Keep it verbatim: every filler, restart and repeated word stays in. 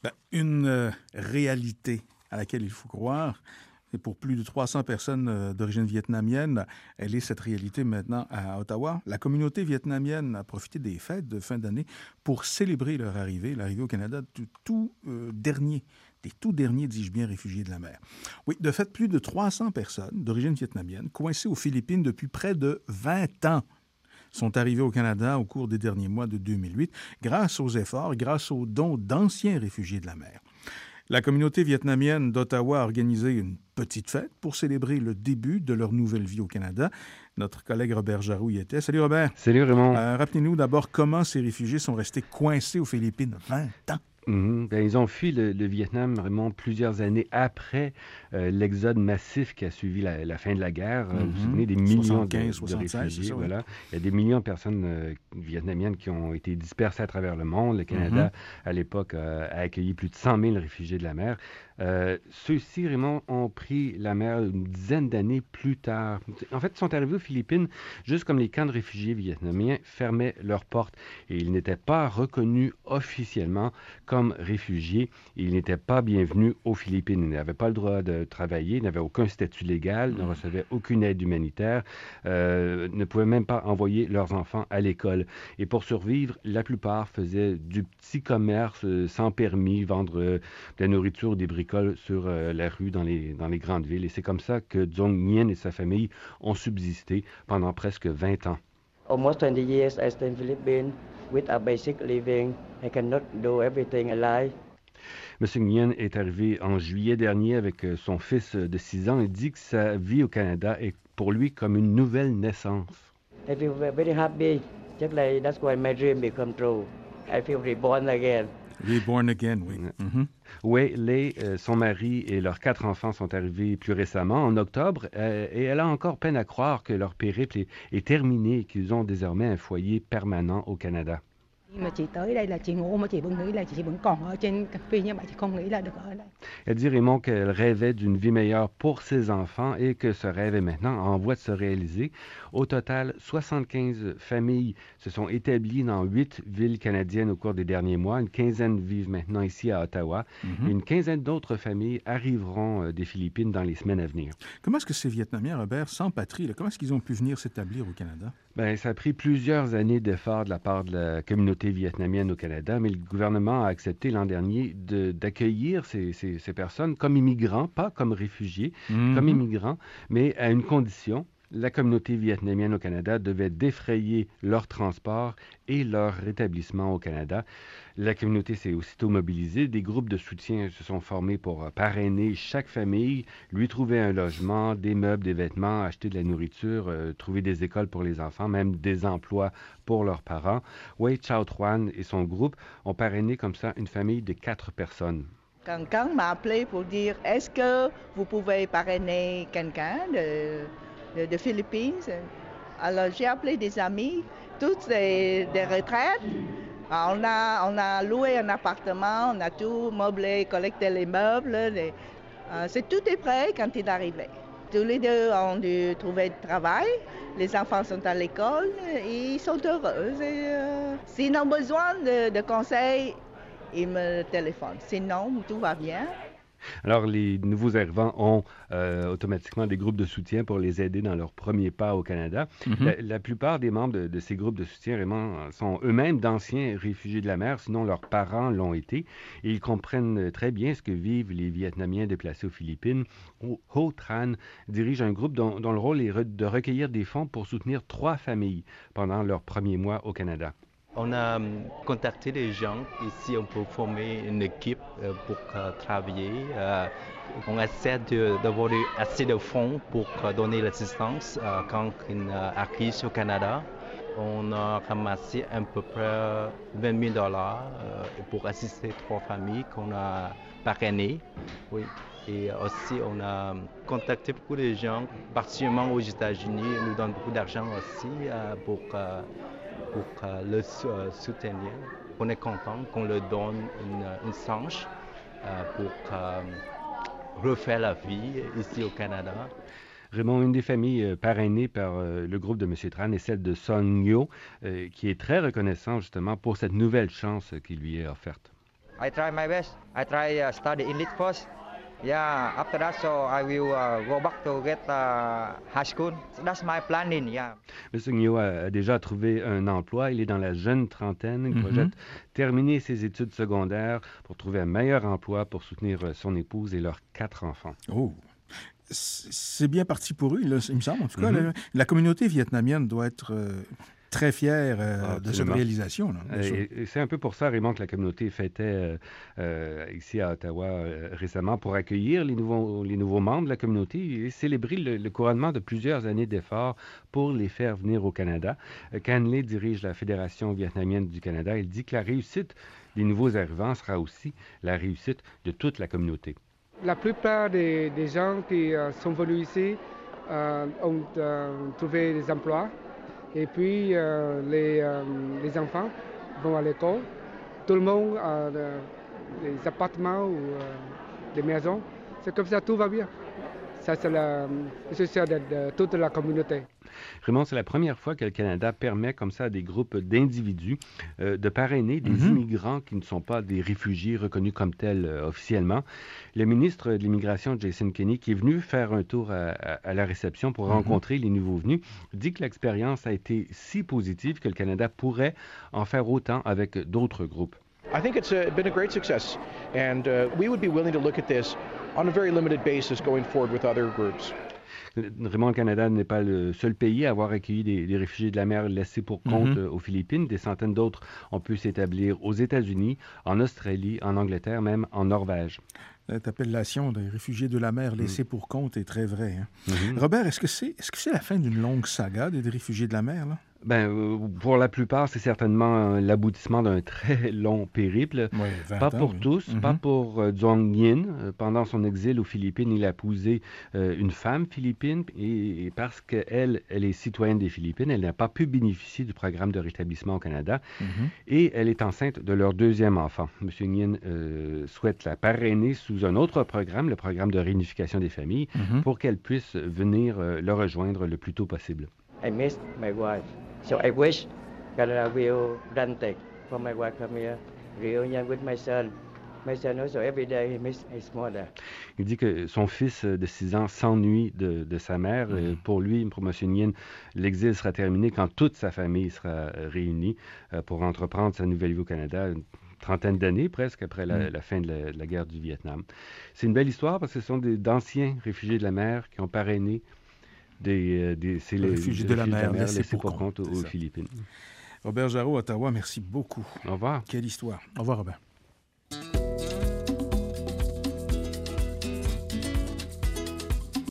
Ben, une euh, réalité à laquelle il faut croire. Et pour plus de trois cents personnes euh, d'origine vietnamienne, elle est cette réalité maintenant à Ottawa. La communauté vietnamienne a profité des fêtes de fin d'année pour célébrer leur arrivée, l'arrivée au Canada de tout euh, dernier, des tout derniers, dis-je bien, réfugiés de la mer. Oui, de fait, plus de trois cents personnes d'origine vietnamienne, coincées aux Philippines depuis près de vingt ans, sont arrivés au Canada au cours des derniers mois de deux mille huit, grâce aux efforts, grâce aux dons d'anciens réfugiés de la mer. La communauté vietnamienne d'Ottawa a organisé une petite fête pour célébrer le début de leur nouvelle vie au Canada. Notre collègue Robert Jarroux y était. Salut Robert. Salut Raymond. Euh, rappelez-nous d'abord comment ces réfugiés sont restés coincés aux Philippines vingt ans. Mm-hmm. Ben, ils ont fui le, le Vietnam vraiment plusieurs années après euh, l'exode massif qui a suivi la, la fin de la guerre. Mm-hmm. Vous vous souvenez des millions de, de réfugiés. Ça, oui. Voilà. Il y a des millions de personnes euh, vietnamiennes qui ont été dispersées à travers le monde. Le Canada, mm-hmm. à l'époque, euh, a accueilli plus de cent mille réfugiés de la mer. Euh, ceux-ci, Raymond, ont pris la mer une dizaine d'années plus tard. En fait, ils sont arrivés aux Philippines juste comme les camps de réfugiés vietnamiens fermaient leurs portes et ils n'étaient pas reconnus officiellement comme réfugiés. Ils n'étaient pas bienvenus aux Philippines. Ils n'avaient pas le droit de travailler, ils n'avaient aucun statut légal, ne recevaient aucune aide humanitaire, euh, ne pouvaient même pas envoyer leurs enfants à l'école. Et pour survivre, la plupart faisaient du petit commerce euh, sans permis, vendre euh, de la nourriture ou des bricoles sur euh, la rue dans les, dans les grandes villes. Et c'est comme ça que Dong Nguyen et sa famille ont subsisté pendant presque vingt ans. Almost twenty years I stay in Philippines with a basic living. I cannot do everything I like. M. Nguyen est arrivé en juillet dernier avec son fils de six ans et dit que sa vie au Canada est pour lui comme une nouvelle naissance. I feel very happy. Just like that's why my dream become true. I feel reborn again. Reborn again, oui. Mm-hmm. Wei Lei, euh, son mari et leurs quatre enfants sont arrivés plus récemment, en octobre, euh, et elle a encore peine à croire que leur périple est, est terminé et qu'ils ont désormais un foyer permanent au Canada. Elle dit, Raymond, qu'elle rêvait d'une vie meilleure pour ses enfants et que ce rêve est maintenant en voie de se réaliser. Au total, soixante-quinze familles se sont établies dans huit villes canadiennes au cours des derniers mois. Une quinzaine vivent maintenant ici à Ottawa. Mm-hmm. Et une quinzaine d'autres familles arriveront euh, des Philippines dans les semaines à venir. Comment est-ce que ces Vietnamiens, Robert, sans patrie, là, comment est-ce qu'ils ont pu venir s'établir au Canada? Bien, ça a pris plusieurs années d'efforts de la part de la communauté vietnamienne au Canada, mais le gouvernement a accepté l'an dernier de, d'accueillir ces, ces, ces personnes comme immigrants, pas comme réfugiés, mm-hmm. comme immigrants, mais à une condition. La communauté vietnamienne au Canada devait défrayer leur transport et leur rétablissement au Canada. La communauté s'est aussitôt mobilisée. Des groupes de soutien se sont formés pour parrainer chaque famille, lui trouver un logement, des meubles, des vêtements, acheter de la nourriture, euh, trouver des écoles pour les enfants, même des emplois pour leurs parents. Wei Chao Thuan et son groupe ont parrainé comme ça une famille de quatre personnes. Quelqu'un m'a appelé pour dire « Est-ce que vous pouvez parrainer quelqu'un de... De, de Philippines. Alors, j'ai appelé des amis, toutes des, des retraites. Alors, on, a, on a loué un appartement, on a tout meublé, collecté les meubles. Les, euh, c'est tout est prêt quand il est arrivé. Tous les deux ont dû trouver du travail. Les enfants sont à l'école et ils sont heureux. Et, euh, s'ils ont besoin de, de conseils, ils me téléphonent. Sinon, tout va bien. Alors, les nouveaux arrivants ont euh, automatiquement des groupes de soutien pour les aider dans leur premier pas au Canada. Mm-hmm. La, la plupart des membres de, de ces groupes de soutien vraiment, sont eux-mêmes d'anciens réfugiés de la mer, sinon leurs parents l'ont été. Et ils comprennent très bien ce que vivent les Vietnamiens déplacés aux Philippines. Ho Tran dirige un groupe dont, dont le rôle est re- de recueillir des fonds pour soutenir trois familles pendant leur premier mois au Canada. On a contacté les gens. Ici, on peut former une équipe pour uh, travailler. Uh, on essaie de, d'avoir assez de fonds pour uh, donner l'assistance uh, quand ils uh, arrivent au Canada. On a ramassé à peu près vingt mille dollars uh, pour assister trois familles qu'on a parrainées. Oui. Et aussi, on a contacté beaucoup de gens, particulièrement aux États-Unis. Ils nous donnent beaucoup d'argent aussi uh, pour... Uh, pour euh, le euh, soutenir. On est content qu'on leur donne une, une chance euh, pour euh, refaire la vie ici au Canada. Raymond, une des familles euh, parrainées par euh, le groupe de M. Tran est celle de Son Nyo, euh, qui est très reconnaissant justement pour cette nouvelle chance qui lui est offerte. I try my best. I try uh, study English first. Yeah, after that, so I will uh, go back to get uh, high school. So that's my planning, yeah. M. Gniot a, a déjà trouvé un emploi. Il est dans la jeune trentaine. Il mm-hmm. projette terminer ses études secondaires pour trouver un meilleur emploi pour soutenir son épouse et leurs quatre enfants. Oh! C'est bien parti pour eux, là, il me semble. En tout cas, mm-hmm. la, la communauté vietnamienne doit être euh, très fière euh, de cette réalisation. Là, et, et c'est un peu pour ça, Raymond, que la communauté fêtait euh, euh, ici à Ottawa euh, récemment pour accueillir les nouveaux, les nouveaux membres de la communauté et célébrer le, le couronnement de plusieurs années d'efforts pour les faire venir au Canada. Euh, Can Le dirige la Fédération vietnamienne du Canada. Il dit que la réussite des nouveaux arrivants sera aussi la réussite de toute la communauté. La plupart des, des gens qui euh, sont venus ici euh, ont euh, trouvé des emplois et puis euh, les, euh, les enfants vont à l'école. Tout le monde a euh, des appartements ou euh, des maisons. C'est comme ça, tout va bien. Ça, c'est le succès de, de toute la communauté. Raymond, c'est la première fois que le Canada permet comme ça à des groupes d'individus euh, de parrainer des mm-hmm. immigrants qui ne sont pas des réfugiés reconnus comme tels euh, officiellement. Le ministre de l'Immigration, Jason Kenney, qui est venu faire un tour à, à, à la réception pour mm-hmm. rencontrer les nouveaux venus, dit que l'expérience a été si positive que le Canada pourrait en faire autant avec d'autres groupes. I think it's a, been a great success, and uh, we would be willing to look at this on a very limited basis going forward with other groups. Raymond, le Canada n'est pas le seul pays à avoir accueilli des, des réfugiés de la mer laissés pour compte mm-hmm. aux Philippines. Des centaines d'autres ont pu s'établir aux États-Unis, en Australie, en Angleterre, même en Norvège. Cette appellation des réfugiés de la mer laissés mm. pour compte est très vraie. Hein? Mm-hmm. Robert, est-ce que c'est, est-ce que c'est la fin d'une longue saga des réfugiés de la mer, là? Ben, euh, pour la plupart, c'est certainement euh, l'aboutissement d'un très long périple. Oui, pas ans, pour oui. tous, mm-hmm. pas pour euh, Duong Nguyen. Euh, pendant son exil aux Philippines, il a épousé euh, une femme philippine et, et parce qu'elle, elle est citoyenne des Philippines, elle n'a pas pu bénéficier du programme de rétablissement au Canada mm-hmm. et elle est enceinte de leur deuxième enfant. M. Nguyen euh, souhaite la parrainer sous un autre programme, le programme de réunification des familles, mm-hmm. pour qu'elle puisse venir euh, le rejoindre le plus tôt possible. I miss my wife. So I wish Canada will grant it for my wife come here, reunion with my son. My son also every day he miss his mother. Il dit que son fils de six ans s'ennuie de, de sa mère. Mm-hmm. Pour lui, pour M. Nguyen, l'exil sera terminé quand toute sa famille sera réunie pour entreprendre sa nouvelle vie au Canada. Une trentaine d'années presque après la, mm. la fin de la, de la guerre du Vietnam. C'est une belle histoire parce que ce sont des, d'anciens réfugiés de la mer qui ont parrainé Des, des, c'est les réfugiés de la mer laissés pour, pour compte, compte aux, aux Philippines. Robert Jarreau, Ottawa, merci beaucoup. Au revoir. Quelle histoire. Au revoir, Robert.